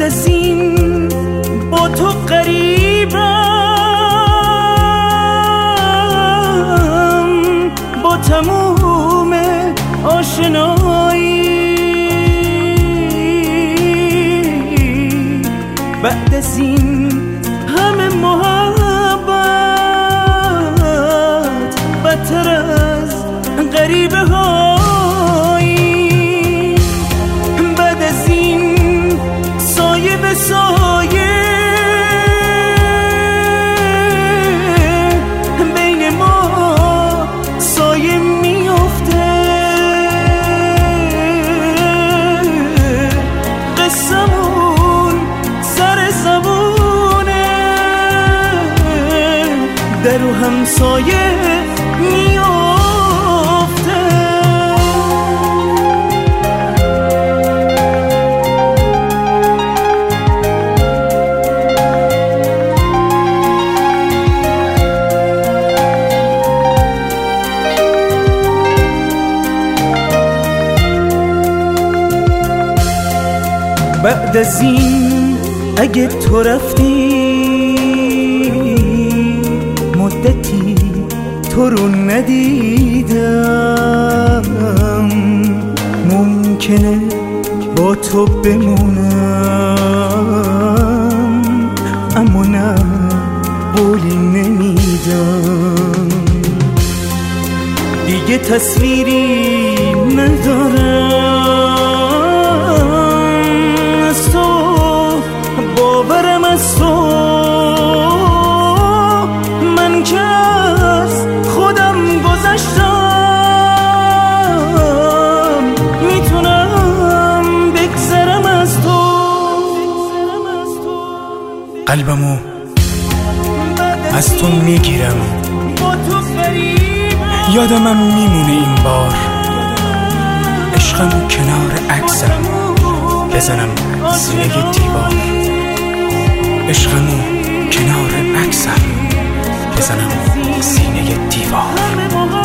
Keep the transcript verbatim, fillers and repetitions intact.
از این با تو قریبم، با تموم آشنایی. بعد از این همه محبت بدتر از غریبه هایی. بعد از این سایه به سایه بین ما سایه میفته. قصمون سر زبونه در و همسایه میفته. بعد از این اگه تو رفتی مدتی تو رو ندیدم، ممکنه با تو بمونم اما نه قولی نمیدم. دیگه تصویری ندارم از تو، باورم از تو. من که از خودم گذشتم میتونم بگذرم از تو. قلبمو از تو میگیرم، یادمم میمونه این بار. عشقمو کنار عکسم بزنم سینه دیوار. عشقمو کنار عکسم بزنم سینه دیوار.